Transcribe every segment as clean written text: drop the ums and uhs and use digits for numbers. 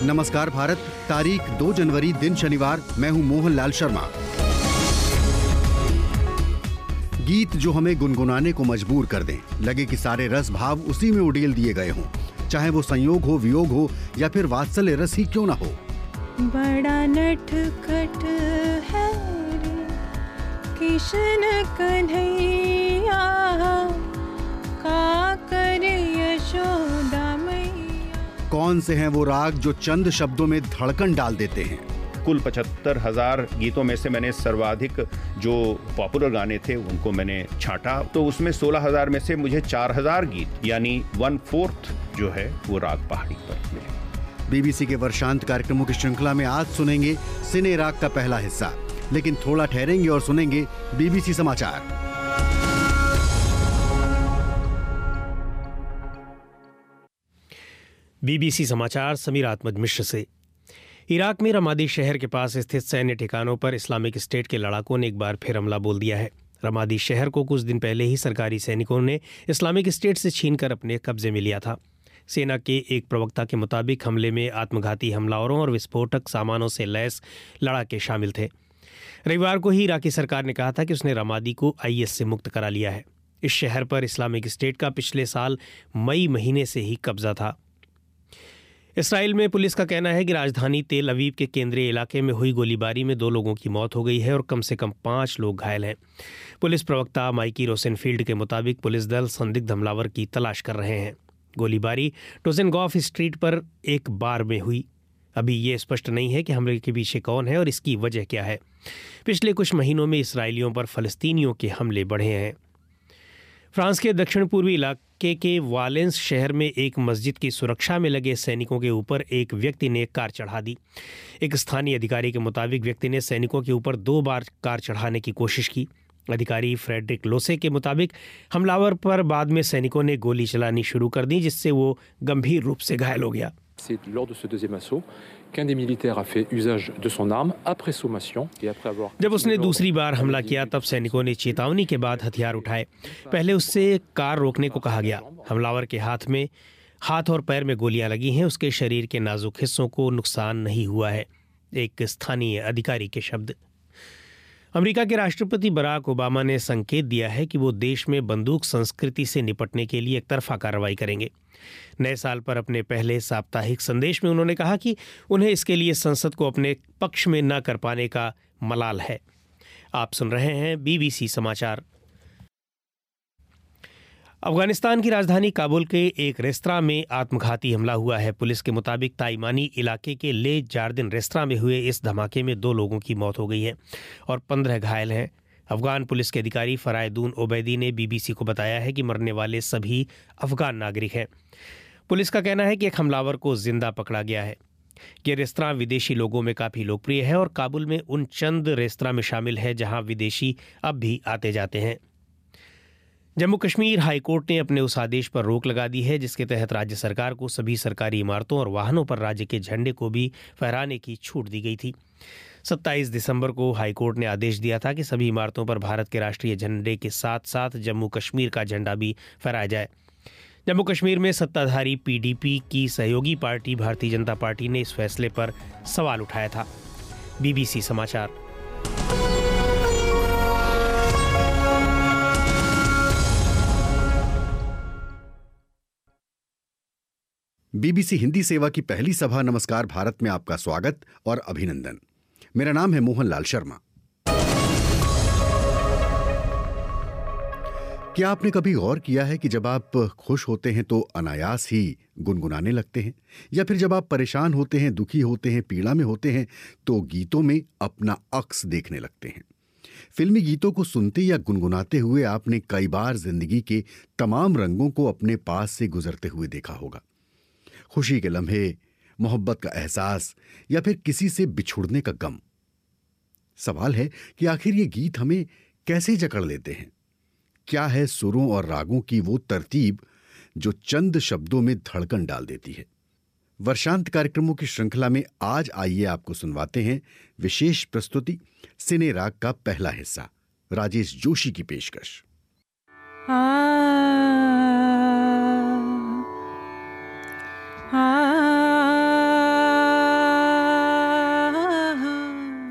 नमस्कार भारत, तारीख 2 जनवरी, दिन शनिवार। मैं हूं मोहनलाल शर्मा। गीत जो हमें गुनगुनाने को मजबूर कर दें, लगे कि सारे रस भाव उसी में उड़ेल दिए गए हों, चाहे वो संयोग हो, वियोग हो या फिर वात्सल्य रस ही क्यों ना हो। बड़ा नटखट है रे किशन कन्हैया, का करे यशोदा मैया। कौन से हैं वो राग जो चंद शब्दों में धड़कन डाल देते हैं। कुल 75,000 गीतों में से मैंने सर्वाधिक जो पॉपुलर गाने थे उनको मैंने छांटा, तो उसमें 16,000 में से मुझे 4,000 गीत यानी 1/4 जो है वो राग पहाड़ी पर मिले। बीबीसी के वर्षांत कार्यक्रमों की श्रृंखला में आज सुनेंगे सिने राग का पहला हिस्सा, लेकिन थोड़ा ठहरेंगे और सुनेंगे बीबीसी समाचार। बीबीसी समाचार समीर आत्मज मिश्र से। इराक में रमादी शहर के पास स्थित सैन्य ठिकानों पर इस्लामिक स्टेट के लड़ाकों ने एक बार फिर हमला बोल दिया है। रमादी शहर को कुछ दिन पहले ही सरकारी सैनिकों ने इस्लामिक स्टेट से छीनकर अपने कब्जे में लिया था। सेना के एक प्रवक्ता के मुताबिक हमले में आत्मघाती हमलावरों और विस्फोटक सामानों से लैस लड़ाके शामिल थे। रविवार को ही इराकी सरकार ने कहा था कि उसने रमादी को आईएस से मुक्त करा लिया है। इस शहर पर इस्लामिक स्टेट का पिछले साल मई महीने से ही कब्जा था। इसराइल में पुलिस का कहना है कि राजधानी तेल अवीव के केंद्रीय इलाके में हुई गोलीबारी में 2 लोगों की मौत हो गई है और कम से कम 5 लोग घायल हैं। पुलिस प्रवक्ता माइकी रोसेनफील्ड के मुताबिक पुलिस दल संदिग्ध हमलावर की तलाश कर रहे हैं। गोलीबारी टोजेनगॉफ स्ट्रीट पर एक बार में हुई। अभी ये स्पष्ट नहीं है कि हमले के पीछे कौन है और इसकी वजह क्या है। पिछले कुछ महीनों में इसराइलियों पर फलस्तीनियों के हमले बढ़े हैं। फ्रांस के दक्षिण पूर्वी इलाके के वालेंस शहर में एक मस्जिद की सुरक्षा में लगे सैनिकों के ऊपर एक व्यक्ति ने कार चढ़ा दी। एक स्थानीय अधिकारी के मुताबिक व्यक्ति ने सैनिकों के ऊपर 2 बार कार चढ़ाने की कोशिश की। अधिकारी फ्रेडरिक लोसे के मुताबिक हमलावर पर बाद में सैनिकों ने गोली चलानी शुरू कर दी, जिससे वो गंभीर रूप से घायल हो गया। C'est lors de ce deuxième assaut qu'un des militaires a fait usage de son arme après sommation et après avoir... जब उसने दूसरी बार हमला किया तब सैनिकों ने चेतावनी के बाद हथियार उठाए। पहले उससे कार रोकने को कहा गया। हमलावर के हाथ और पैर में गोलियां लगी हैं। उसके शरीर के नाजुक हिस्सों को नुकसान नहीं हुआ है, एक स्थानीय अधिकारी के शब्द। अमेरिका के राष्ट्रपति बराक ओबामा ने संकेत दिया है कि वो देश में बंदूक संस्कृति से निपटने के लिए एकतरफा कार्रवाई करेंगे। नए साल पर अपने पहले साप्ताहिक संदेश में उन्होंने कहा कि उन्हें इसके लिए संसद को अपने पक्ष में न कर पाने का मलाल है। आप सुन रहे हैं बीबीसी समाचार। अफगानिस्तान की राजधानी काबुल के एक रेस्तरां में आत्मघाती हमला हुआ है। पुलिस के मुताबिक ताइमानी इलाके के ले जार्दिन रेस्तरां में हुए इस धमाके में 2 लोगों की मौत हो गई है और 15 घायल हैं। अफगान पुलिस के अधिकारी फरायदून ओबैदी ने बीबीसी को बताया है कि मरने वाले सभी अफगान नागरिक हैं। पुलिस का कहना है कि एक हमलावर को जिंदा पकड़ा गया है। ये रेस्तरां विदेशी लोगों में काफ़ी लोकप्रिय है और काबुल में उन चंद रेस्तरां में शामिल है जहां विदेशी अब भी आते जाते हैं। जम्मू कश्मीर हाईकोर्ट ने अपने उस आदेश पर रोक लगा दी है जिसके तहत राज्य सरकार को सभी सरकारी इमारतों और वाहनों पर राज्य के झंडे को भी फहराने की छूट दी गई थी। 27 दिसंबर को हाईकोर्ट ने आदेश दिया था कि सभी इमारतों पर भारत के राष्ट्रीय झंडे के साथ साथ जम्मू कश्मीर का झंडा भी फहराया जाए। जम्मू कश्मीर में सत्ताधारी पीडीपी की सहयोगी पार्टी भारतीय जनता पार्टी ने इस फैसले पर सवाल उठाया था। बीबीसी समाचार। बीबीसी हिंदी सेवा की पहली सभा नमस्कार भारत में आपका स्वागत और अभिनंदन। मेरा नाम है मोहनलाल शर्मा। क्या आपने कभी गौर किया है कि जब आप खुश होते हैं तो अनायास ही गुनगुनाने लगते हैं, या फिर जब आप परेशान होते हैं, दुखी होते हैं, पीड़ा में होते हैं तो गीतों में अपना अक्स देखने लगते हैं। फिल्मी गीतों को सुनते या गुनगुनाते हुए आपने कई बार जिंदगी के तमाम रंगों को अपने पास से गुजरते हुए देखा होगा। खुशी के लम्हे, मोहब्बत का एहसास या फिर किसी से बिछुड़ने का गम। सवाल है कि आखिर ये गीत हमें कैसे जकड़ लेते हैं? क्या है सुरों और रागों की वो तरतीब जो चंद शब्दों में धड़कन डाल देती है? वर्षांत कार्यक्रमों की श्रृंखला में आज आइए आपको सुनवाते हैं विशेष प्रस्तुति सिने राग का पहला हिस्सा, राजेश जोशी की पेशकश।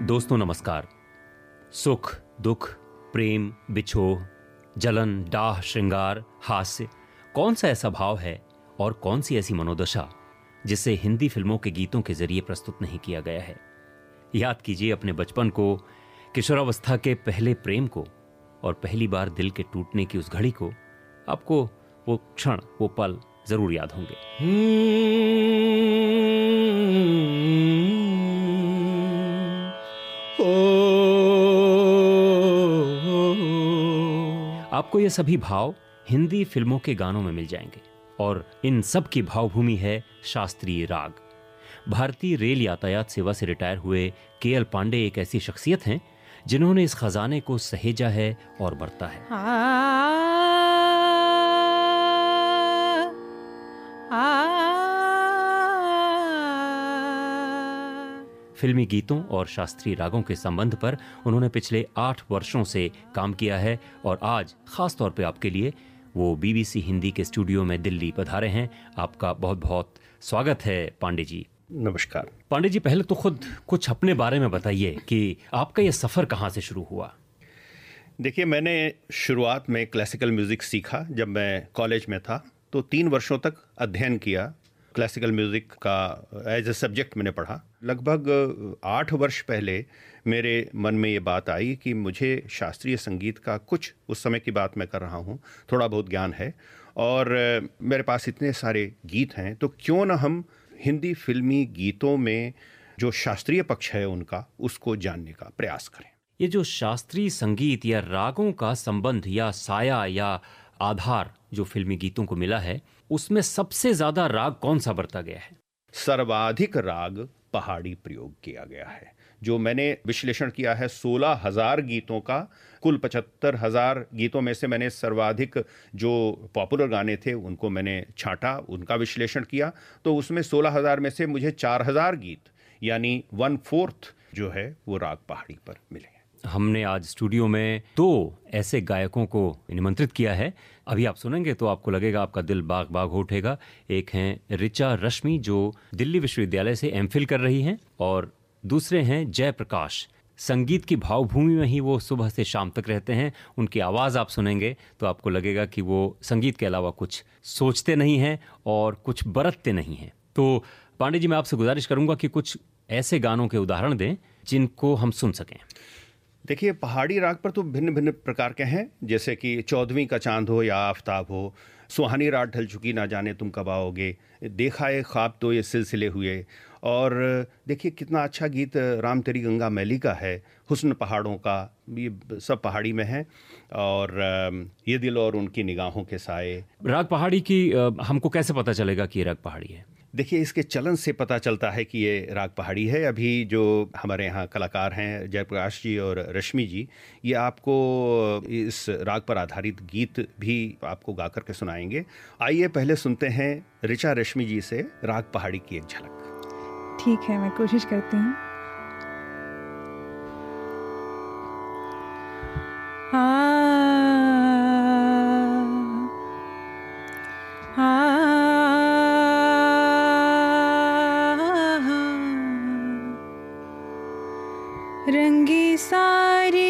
दोस्तों नमस्कार। सुख, दुख, प्रेम, बिछोह, जलन, डाह, श्रृंगार, हास्य, कौन सा ऐसा भाव है और कौन सी ऐसी मनोदशा जिसे हिंदी फिल्मों के गीतों के जरिए प्रस्तुत नहीं किया गया है। याद कीजिए अपने बचपन को, किशोरावस्था के पहले प्रेम को और पहली बार दिल के टूटने की उस घड़ी को। आपको वो क्षण, वो पल जरूर याद होंगे। आपको ये सभी भाव हिंदी फिल्मों के गानों में मिल जाएंगे और इन सब की भावभूमि है शास्त्रीय राग। भारतीय रेल यातायात सेवा से रिटायर हुए के.एल. पांडे एक ऐसी शख्सियत हैं जिन्होंने इस खजाने को सहेजा है और बरता है। फिल्मी गीतों और शास्त्रीय रागों के संबंध पर उन्होंने पिछले 8 वर्षों से काम किया है और आज खास तौर पे आपके लिए वो बीबीसी हिंदी के स्टूडियो में दिल्ली पधारे हैं। आपका बहुत बहुत स्वागत है पांडे जी। नमस्कार। पांडे जी, पहले तो खुद कुछ अपने बारे में बताइए कि आपका ये सफ़र कहाँ से शुरू हुआ। देखिए, मैंने शुरुआत में क्लासिकल म्यूज़िक सीखा जब मैं कॉलेज में था, तो 3 वर्षों तक अध्ययन किया। क्लासिकल म्यूज़िक का एज ए सब्जेक्ट मैंने पढ़ा। लगभग 8 वर्ष पहले मेरे मन में ये बात आई कि मुझे शास्त्रीय संगीत का कुछ, उस समय की बात मैं कर रहा हूँ, थोड़ा बहुत ज्ञान है और मेरे पास इतने सारे गीत हैं, तो क्यों ना हम हिंदी फिल्मी गीतों में जो शास्त्रीय पक्ष है उनका, उसको जानने का प्रयास करें। ये जो शास्त्रीय संगीत या रागों का संबंध या साया या आधार जो फिल्मी गीतों को मिला है, उसमें सबसे ज्यादा राग कौन सा बरता गया है? सर्वाधिक राग पहाड़ी प्रयोग किया गया है। जो मैंने विश्लेषण किया है 16,000 गीतों का, कुल 75,000 गीतों में से मैंने सर्वाधिक जो पॉपुलर गाने थे उनको मैंने छांटा, उनका विश्लेषण किया, तो उसमें 16,000 में से मुझे 4,000 गीत यानी 1/4 जो है वो राग पहाड़ी पर मिले। हमने आज स्टूडियो में 2 ऐसे गायकों को निमंत्रित किया है। अभी आप सुनेंगे तो आपको लगेगा, आपका दिल बाग बाग हो उठेगा। एक हैं ऋचा रश्मि जो दिल्ली विश्वविद्यालय से एमफिल कर रही हैं और दूसरे हैं जयप्रकाश। संगीत की भावभूमि में ही वो सुबह से शाम तक रहते हैं। उनकी आवाज़ आप सुनेंगे तो आपको लगेगा कि वो संगीत के अलावा कुछ सोचते नहीं हैं और कुछ बरतते नहीं हैं। तो पांडे जी, मैं आपसे गुजारिश करूंगा कि कुछ ऐसे गानों के उदाहरण दें जिनको हम सुन सकें। देखिए, पहाड़ी राग पर तो भिन्न भिन्न प्रकार के हैं, जैसे कि 14वीं का चांद हो या आफताब हो, सुहानी रात ढल चुकी ना जाने तुम कब आओगे, देखा है ख्वाब तो ये सिलसिले हुए, और देखिए कितना अच्छा गीत राम तेरी गंगा मैली का है, हुस्न पहाड़ों का, ये सब पहाड़ी में है, और ये दिल और उनकी निगाहों के साए। राग पहाड़ी की हमको कैसे पता चलेगा कि ये राग पहाड़ी है? देखिए, इसके चलन से पता चलता है कि ये राग पहाड़ी है। अभी जो हमारे यहाँ कलाकार हैं जयप्रकाश जी और रश्मि जी, ये आपको इस राग पर आधारित गीत भी आपको गा कर के सुनाएंगे। आइए पहले सुनते हैं ऋचा रश्मि जी से राग पहाड़ी की एक झलक। ठीक है, मैं कोशिश करती हूँ। रंगी सारी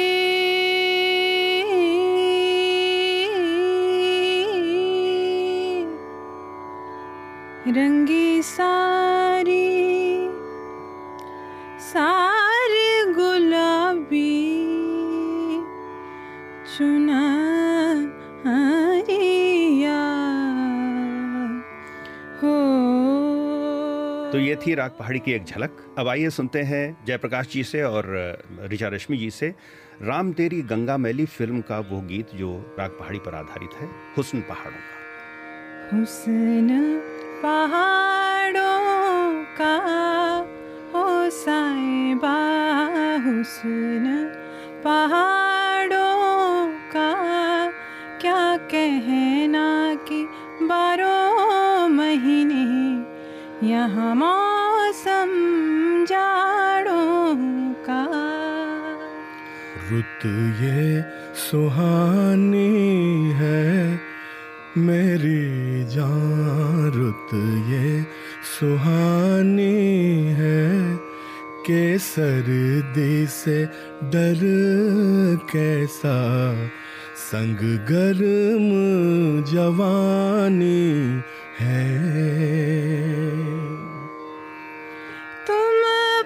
रंगी सारी सारे गुलाबी चुना हो। तो ये थी राग पहाड़ी की एक झलक। अब आइए सुनते हैं जयप्रकाश जी से और ऋचा रश्मि जी से राम तेरी गंगा मैली फिल्म का वो गीत जो राग पहाड़ी पर आधारित है, हुस्न पहाड़ों का। हुस्न पहाड़ों का हो साहिबा, हुस्न पहाड़ों का क्या कहना कि 12 महीने यहाँ मौसम जाड़ों का। रुत ये सुहानी है मेरी जान, रुत ये सुहानी है के सर्दी से डर कैसा, संग गर्म जवानी है। तुम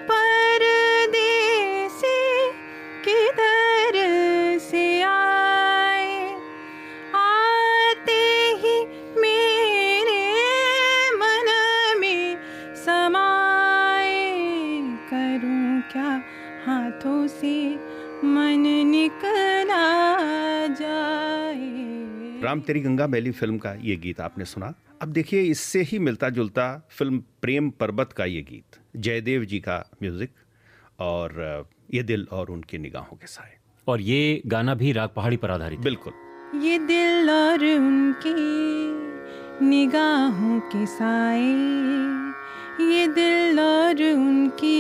परदेसी किधर से आए, आते ही मेरे मन में समाए। करूं क्या हाथों से मन निकला जाए। राम तेरी गंगा मैली फिल्म का ये गीत आपने सुना। अब देखिए, इससे ही मिलता जुलता फिल्म प्रेम पर्वत का ये गीत, जयदेव जी का म्यूजिक और ये दिल और उनकी निगाहों के साए। और ये गाना भी राग पहाड़ी पर आधारित है। बिल्कुल। ये दिल और उनकी निगाहों के साए, ये दिल और उनकी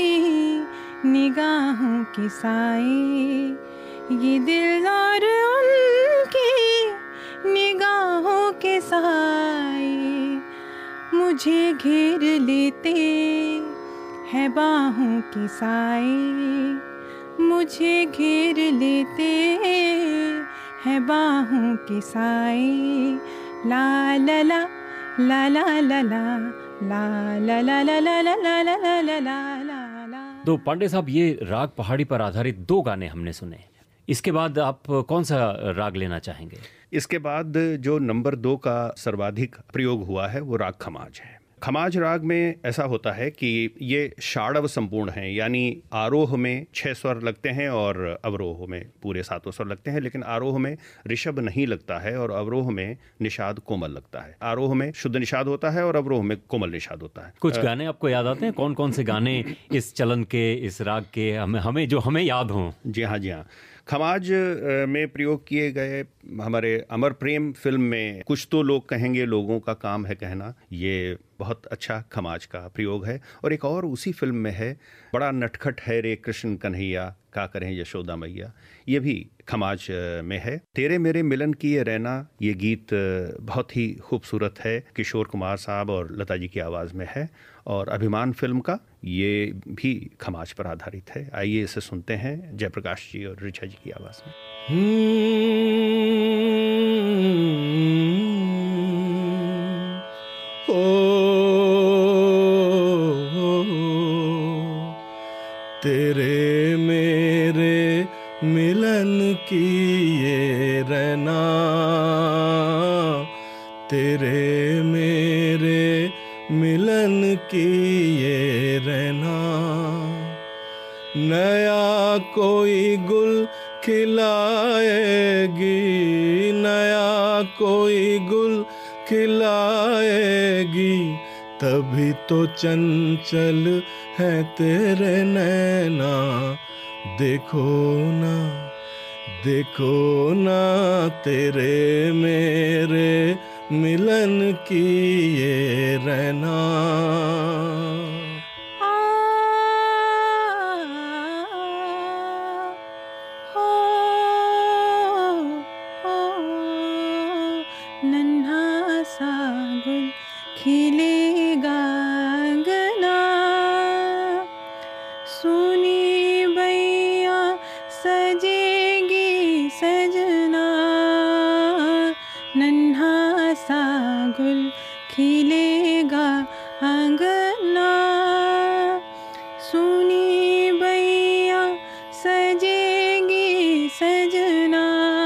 निगाहों के साए, ये दिल और उनकी निगाहों के साए मुझे घेर लेते हैं बाहों के साए, मुझे घेर लेते हैं बाहों के साए। ला ला ला ला ला ला ला ला ला ला ला ला ला ला ला ला ला ला ला। तो पांडे साहब, ये राग पहाड़ी पर आधारित 2 गाने हमने सुने। इसके बाद आप कौन सा राग लेना चाहेंगे? इसके बाद जो नंबर 2 का सर्वाधिक प्रयोग हुआ है वो राग खमाज है। खमाज राग में ऐसा होता है कि ये षाडव संपूर्ण है, यानी आरोह में 6 स्वर लगते हैं और अवरोह में पूरे 7 स्वर लगते हैं, लेकिन आरोह में ऋषभ नहीं लगता है और अवरोह में निषाद कोमल लगता है। आरोह में शुद्ध निषाद होता है और अवरोह में कोमल निषाद होता है। कुछ गाने आपको याद आते हैं? कौन कौन से गाने इस चलन के, इस राग के हमें याद हों? जी हाँ, जी हाँ। खमाज में प्रयोग किए गए हमारे अमर प्रेम फिल्म में कुछ तो लोग कहेंगे लोगों का काम है कहना, ये बहुत अच्छा खमाज का प्रयोग है। और एक और उसी फिल्म में है, बड़ा नटखट है रे कृष्ण कन्हैया, का करें यशोदा मैया, ये भी खमाज में है। तेरे मेरे मिलन की ये रहना, ये गीत बहुत ही खूबसूरत है, किशोर कुमार साहब और लता जी की आवाज़ में है। और अभिमान फिल्म का ये भी खमाज पर आधारित है। आइए इसे सुनते हैं जयप्रकाश जी और ऋचा जी की आवाज़ में। तेरे मेरे मिलन की ये रहना, तेरे मेरे मिलन की ये रहना, नया कोई गुल खिलाएगी, नया कोई गुल खिलाएगी, तभी तो चंचल है तेरे नैना, देखो ना, देखो ना, तेरे मेरे मिलन की ये रहना। नन्हा सा गुल खिलेगा अंगना, सुनी बैया सजेगी सजना, नन्हा सा गुल खिलेगा अंगना, सुनी बैया सजेगी सजना।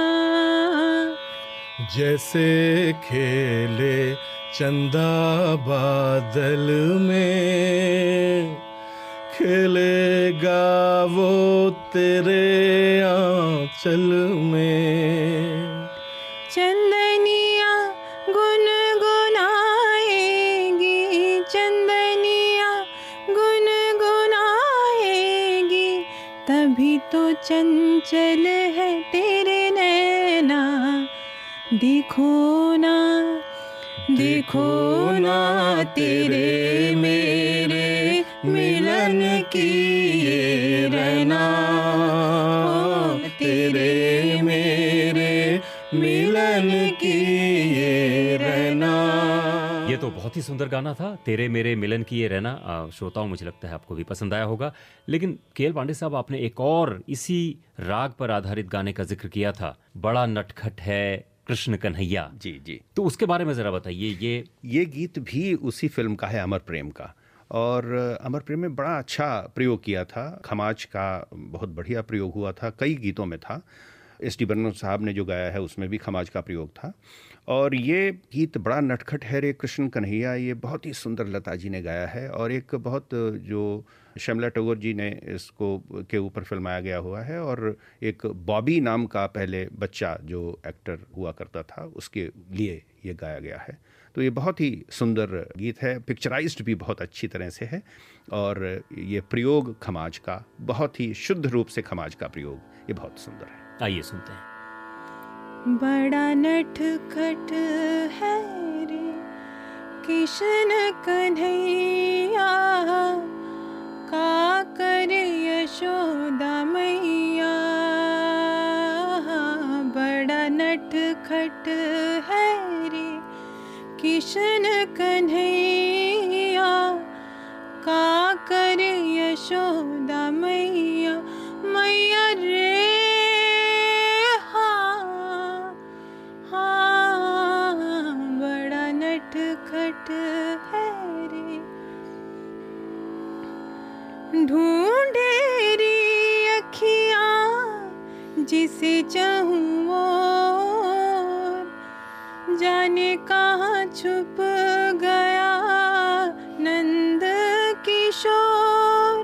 जैसे खेले चंदा बादल में, खेलेगा वो तेरे आंचल में, चंदनिया गुनगुनाएगी, चंदनिया गुनगुनाएगी, तभी तो चंचल है तेरे नैना, देखो ना, देखो ना, तेरे मेरे मिलन की ये रहना, तेरे मेरे मिलन की ये रहना। ये तो बहुत बहुत ही सुंदर गाना था, तेरे मेरे मिलन की ये रहना। श्रोताओं, मुझे लगता है आपको भी पसंद आया होगा। लेकिन केएल पांडे साहब, आपने एक और इसी राग पर आधारित गाने का जिक्र किया था, बड़ा नटखट है कृष्ण कन्हैया। जी जी, तो उसके बारे में ज़रा बताइए। ये गीत भी उसी फिल्म का है, अमर प्रेम का। और अमर प्रेम में बड़ा अच्छा प्रयोग किया था, खमाज का बहुत बढ़िया प्रयोग हुआ था, कई गीतों में था। एस डी बर्मन साहब ने जो गाया है उसमें भी खमाज का प्रयोग था। और ये गीत बड़ा नटखट है रे कृष्ण कन्हैया, ये बहुत ही सुंदर लता जी ने गाया है। और एक बहुत जो श्यामला टैगोर जी ने इसको के ऊपर फिल्माया गया हुआ है। और एक बॉबी नाम का पहले बच्चा जो एक्टर हुआ करता था, उसके लिए ये गाया गया है। तो ये बहुत ही सुंदर गीत है, पिक्चराइज्ड भी बहुत अच्छी तरह से है। और ये प्रयोग खमाज का, बहुत ही शुद्ध रूप से खमाज का प्रयोग, ये बहुत सुंदर है। आइए सुनते हैं। बड़ा नटखट है रे कृष्ण कन्हैया, का करे यशोदा मैया। बड़ा नटखट है रे कृष्ण कन्हैया, का करे यशोदा मैया। मैया रे बड़ा नटखट है रे, ढूंढे री अखियाँ जिसे चाहूँ और, जाने कहाँ छुप गया नंद किशोर।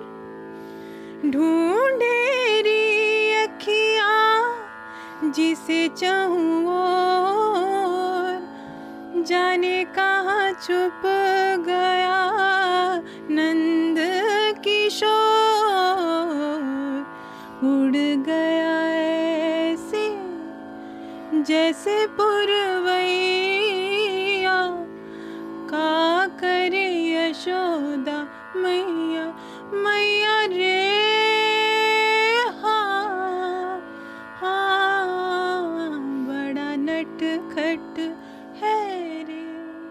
ढूंढे री अखियाँ जिसे चाहूँ और, जाने कहाँ छुप गया नंद किशोर। उड़ गया ऐसे जैसे पुरवैया, का करे यशोदा मैया। मैया रे बड़ा नटखट है रे।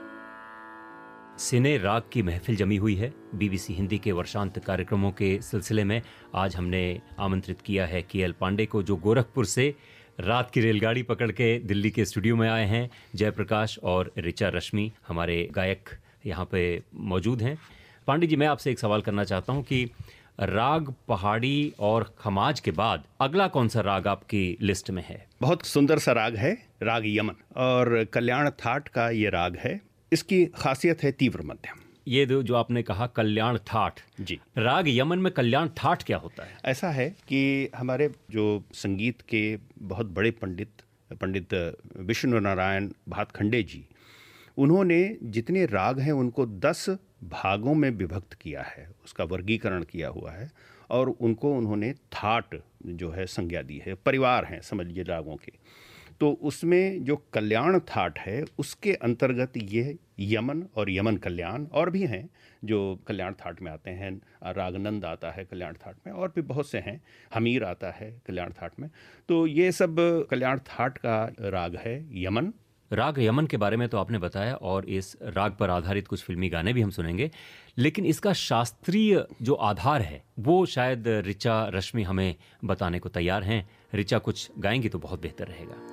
सिने राग की महफिल जमी हुई है। बीबीसी हिंदी के वर्षांत कार्यक्रमों के सिलसिले में आज हमने आमंत्रित किया है केएल पांडे को, जो गोरखपुर से रात की रेलगाड़ी पकड़ के दिल्ली के स्टूडियो में आए हैं। जयप्रकाश और ऋचा रश्मि हमारे गायक यहाँ पे मौजूद हैं। पांडे जी, मैं आपसे एक सवाल करना चाहता हूँ कि राग पहाड़ी और खमाज के बाद अगला कौन सा राग आपकी लिस्ट में है? बहुत सुंदर सा राग है, राग यमन, और कल्याण थाट का ये राग है। इसकी खासियत है तीव्र मध्यम। ये जो आपने कहा कल्याण थाट, जी, राग यमन में कल्याण थाट क्या होता है? ऐसा है कि हमारे जो संगीत के बहुत बड़े पंडित विष्णु नारायण भातखंडे जी, उन्होंने जितने राग हैं उनको 10 भागों में विभक्त किया है, उसका वर्गीकरण किया हुआ है। और उनको उन्होंने थाट जो है संज्ञा दी है, परिवार हैं समझ लीजिए रागों के। तो उसमें जो कल्याण थाट है उसके अंतर्गत ये यमन और यमन कल्याण और भी हैं जो कल्याण थाट में आते हैं। रागनंद आता है कल्याण थाट में, और भी बहुत से हैं, हमीर आता है कल्याण थाट में। तो ये सब कल्याण थाट का राग है यमन। राग यमन के बारे में तो आपने बताया, और इस राग पर आधारित कुछ फिल्मी गाने भी हम सुनेंगे, लेकिन इसका शास्त्रीय जो आधार है वो शायद ऋचा रश्मि हमें बताने को तैयार हैं। ऋचा कुछ गाएंगी तो बहुत बेहतर रहेगा।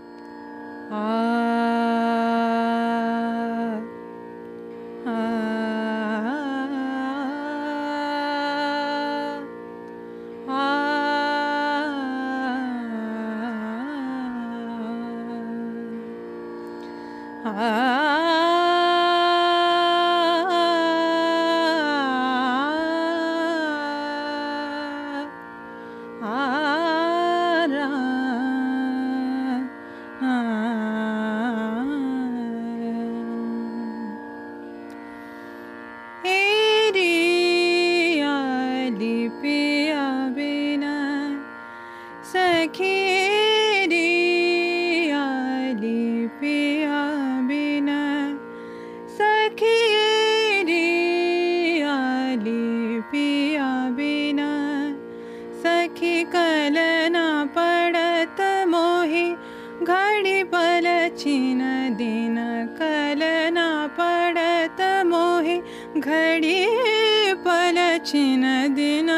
घड़ी पलछिन दिन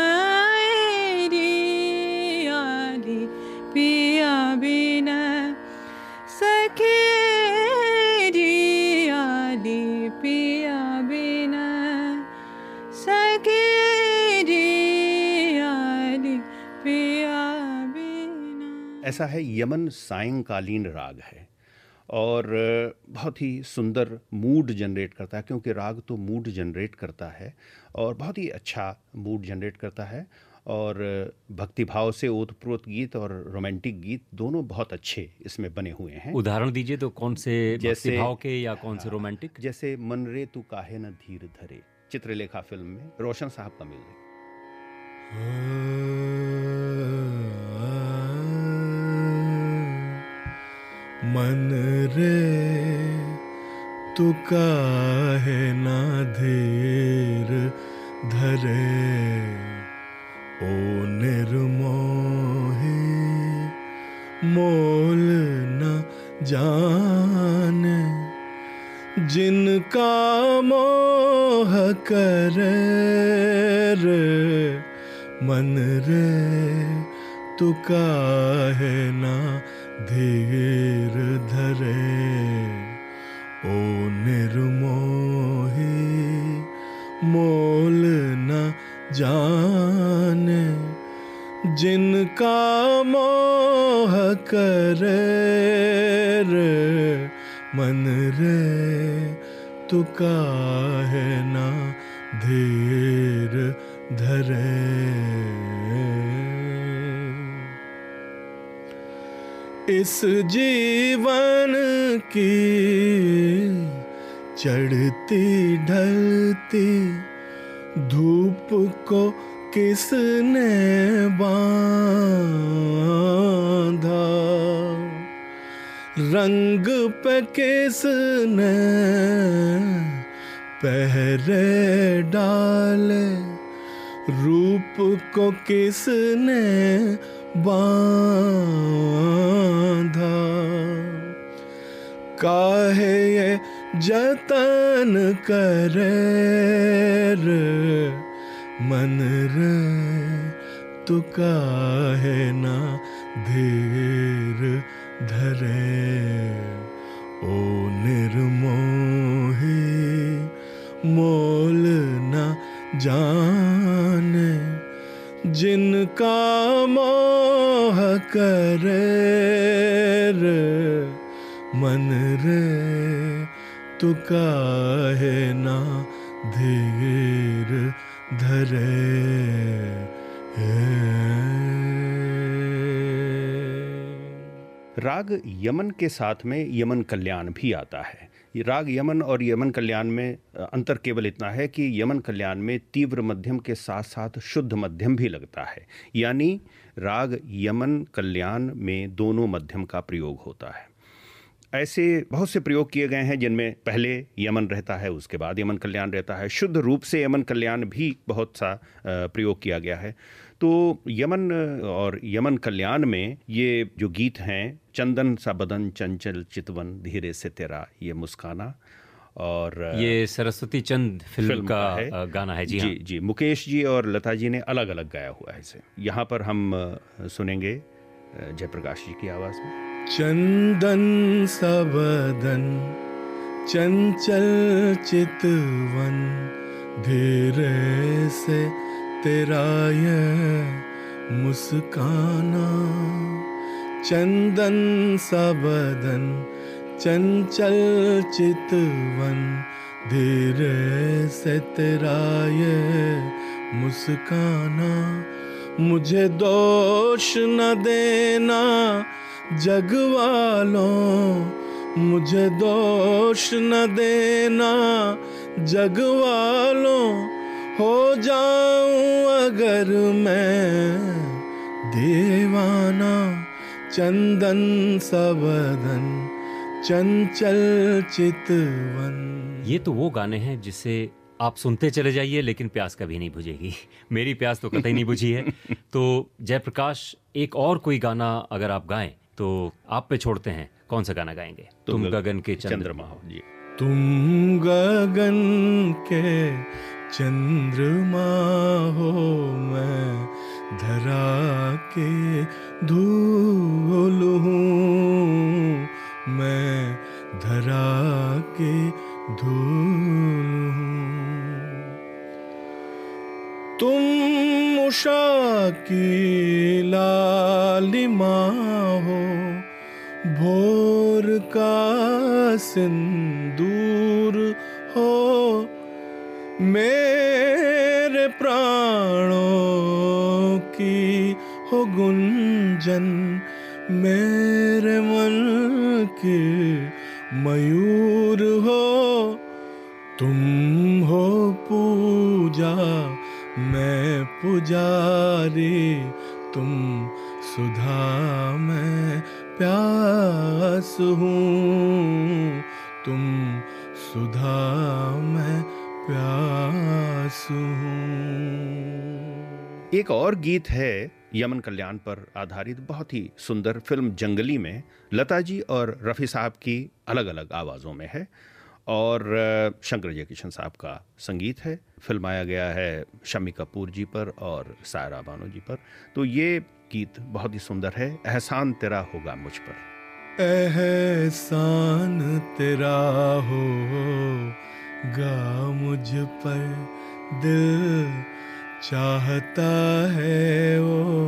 आली पिया बिना सखी आली पिया बिना सखी आली पिया बिना। ऐसा है, यमन सायंकालीन राग है और बहुत ही सुंदर मूड जनरेट करता है, क्योंकि राग तो मूड जनरेट करता है और बहुत ही अच्छा मूड जनरेट करता है। और भक्तिभाव से ओतप्रोत गीत और रोमांटिक गीत दोनों बहुत अच्छे इसमें बने हुए हैं। उदाहरण दीजिए तो कौन से भक्तिभाव के या कौन से रोमांटिक? जैसे मन रे तू काहे न धीर धरे, चित्रलेखा फिल्म में रोशन साहब का म्यूजिक। मन रे तू काहे ना धीर धरे, ओ निर्मोही मोल न जाने, जिनका मोह करे रे मन रे तू काहे ना धीर धरे, ओ निर्मोही मोल न जाने, जिनका मोह करे रे मन रे तू काहे ना धीर धरे। इस जीवन की चढ़ती ढलती धूप को किसने बांधा, रंग पे किसने पहरे डाले, रूप को किसने बांधा, काहे ये जतन करे रे मन रे तू काहे ना धीर धरे, ओ निर्मोही मोल न जाने, जिनका मोह करे रे मन रे तू काहे ना धीर धरे। राग यमन के साथ में यमन कल्याण भी आता है। ये राग यमन और यमन कल्याण में अंतर केवल इतना है कि यमन कल्याण में तीव्र मध्यम के साथ साथ शुद्ध मध्यम भी लगता है, यानी राग यमन कल्याण में दोनों मध्यम का प्रयोग होता है। ऐसे बहुत से प्रयोग किए गए हैं जिनमें पहले यमन रहता है, उसके बाद यमन कल्याण रहता है। शुद्ध रूप से यमन कल्याण भी बहुत सा प्रयोग किया गया है। तो यमन और यमन कल्याण में ये जो गीत हैं, चंदन सा बदन चंचल चितवन धीरे से तेरा ये मुस्काना, और ये सरस्वती चंद फिल्म का गाना है। जी जी, मुकेश जी और लता जी ने अलग अलग गाया हुआ है इसे। यहाँ पर हम सुनेंगे जयप्रकाश जी की आवाज़ में। चंदन सा बदन चंचल चितवन धीरे से तेरा ये मुस्काना, चंदन सा बदन चंचल चितवन धीरे से तेरा ये मुस्काना, मुझे दोष न देना जग वालों, मुझे दोष न देना जग वालों, हो जाऊं अगर मैं दीवाना, चंदन सा बदन चंचल चितवन। ये तो वो गाने हैं जिसे आप सुनते चले जाइए लेकिन प्यास कभी नहीं बुझेगी। मेरी प्यास तो कतई नहीं बुझी है। तो जयप्रकाश, एक और कोई गाना अगर आप गाएं तो आप पे छोड़ते हैं, कौन सा गाना गाएंगे? तुम गगन के चंद्रमा हो। जी। तुम गगन के चंद्रमा हो, मैं धरा के धूल हूँ, मैं धरा के धूल हूँ। तुम उषा की लालिमा हो, भोर का सिंदूर हो, मेरे प्राणों की हो गुंजन, मेरे मन की मयूर हो। तुम हो पूजा, मैं पुजारी, तुम सुधा, मैं प्यास हूँ, तुम सुधा, मैं प्यास हूँ। एक और गीत है यमन कल्याण पर आधारित, बहुत ही सुंदर, फिल्म जंगली में लता जी और रफ़ी साहब की अलग अलग आवाज़ों में है और शंकर जयकिशन साहब का संगीत है। फिल्माया गया है शम्मी कपूर जी पर और सायरा बानो जी पर। तो ये गीत बहुत ही सुंदर है, एहसान तेरा होगा मुझ पर। एहसान तेरा होगा मुझ पर, दिल चाहता है वो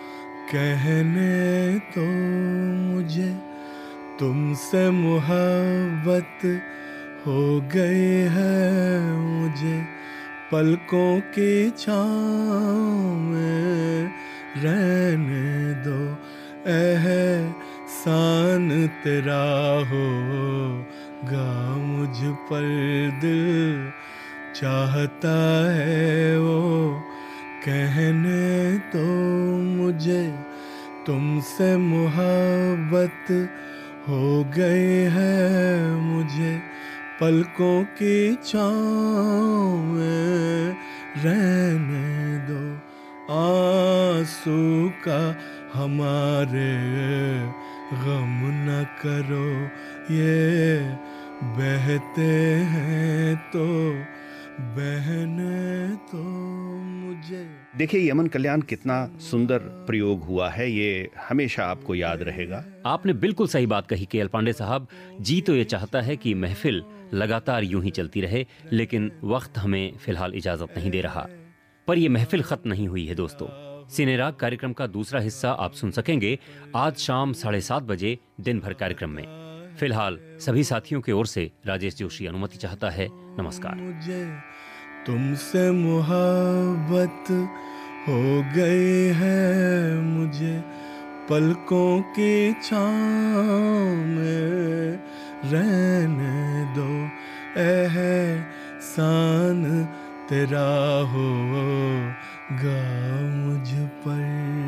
कहने तो मुझे, तुमसे मोहब्बत हो गई है मुझे, पलकों की छाँव में रहने दो। एहसान तेरा होगा मुझ पर, दिल चाहता है वो कहने तो मुझे, तुमसे मोहब्बत हो गई है मुझे, पलकों की छाँव में रहने दो। आंसू का हमारे गम न करो, ये बहते हैं तो बहने तो मुझे। देखिए यमन कल्याण कितना सुंदर प्रयोग हुआ है, ये हमेशा आपको याद रहेगा। आपने बिल्कुल सही बात कही केएल पांडे साहब। जी तो ये चाहता है कि महफिल लगातार यूं ही चलती रहे, लेकिन वक्त हमें फिलहाल इजाजत नहीं दे रहा। पर ये महफिल खत्म नहीं हुई है दोस्तों। सिनेराग कार्यक्रम का दूसरा हिस्सा आप सुन सकेंगे आज शाम 7:30 बजे दिन भर कार्यक्रम में। फिलहाल सभी साथियों की ओर से राजेश जोशी अनुमति चाहता है। नमस्कार। मुझे तुमसे मोहब्बत हो गई है मुझे, पलकों की छाँव में रहने दो। एहसान तेरा होगा मुझ पर।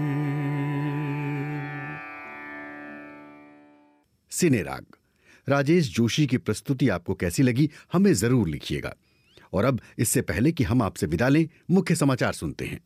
सिनेराग राजेश जोशी की प्रस्तुति आपको कैसी लगी हमें जरूर लिखिएगा। और अब इससे पहले कि हम आपसे विदा लें, मुख्य समाचार सुनते हैं।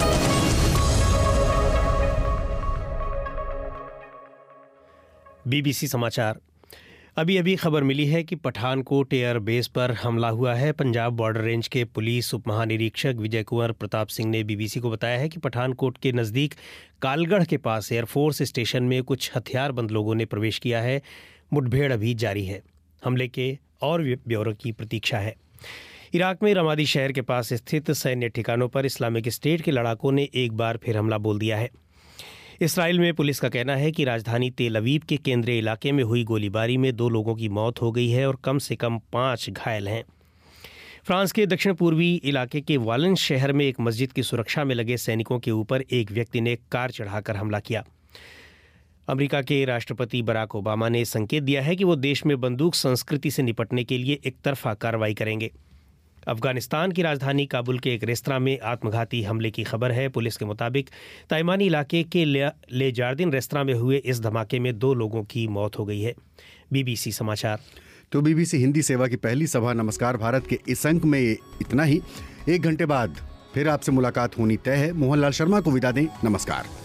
बीबीसी समाचार। अभी अभी खबर मिली है कि पठानकोट एयर बेस पर हमला हुआ है। पंजाब बॉर्डर रेंज के पुलिस उप महानिरीक्षक विजय कुंवर प्रताप सिंह ने बीबीसी को बताया है कि पठानकोट के नज़दीक कालगढ़ के पास एयरफोर्स स्टेशन में कुछ हथियारबंद लोगों ने प्रवेश किया है। मुठभेड़ अभी जारी है। हमले के और ब्यौरे की प्रतीक्षा है। इराक में रमादी शहर के पास स्थित सैन्य ठिकानों पर इस्लामिक स्टेट के लड़ाकों ने एक बार फिर हमला बोल दिया है। इसराइल में पुलिस का कहना है कि राजधानी तेल अवीव के केंद्रीय इलाके में हुई गोलीबारी में 2 लोगों की मौत हो गई है और कम से कम 5 घायल हैं। फ्रांस के दक्षिण पूर्वी इलाके के वालेंस शहर में एक मस्जिद की सुरक्षा में लगे सैनिकों के ऊपर एक व्यक्ति ने कार चढ़ाकर हमला किया। अमेरिका के राष्ट्रपति बराक ओबामा ने संकेत दिया है कि वो देश में बंदूक संस्कृति से निपटने के लिए एक तरफा कार्रवाई करेंगे। अफगानिस्तान की राजधानी काबुल के एक रेस्तरां में आत्मघाती हमले की खबर है। पुलिस के मुताबिक ताइमानी इलाके के ले जार्दिन रेस्तरां में हुए इस धमाके में 2 लोगों की मौत हो गई है। बीबीसी समाचार। तो बीबीसी हिंदी सेवा की पहली सभा नमस्कार भारत के इस अंक में इतना ही। 1 घंटे बाद फिर आपसे मुलाकात होनी तय है। मोहनलाल शर्मा को विदा दें। नमस्कार।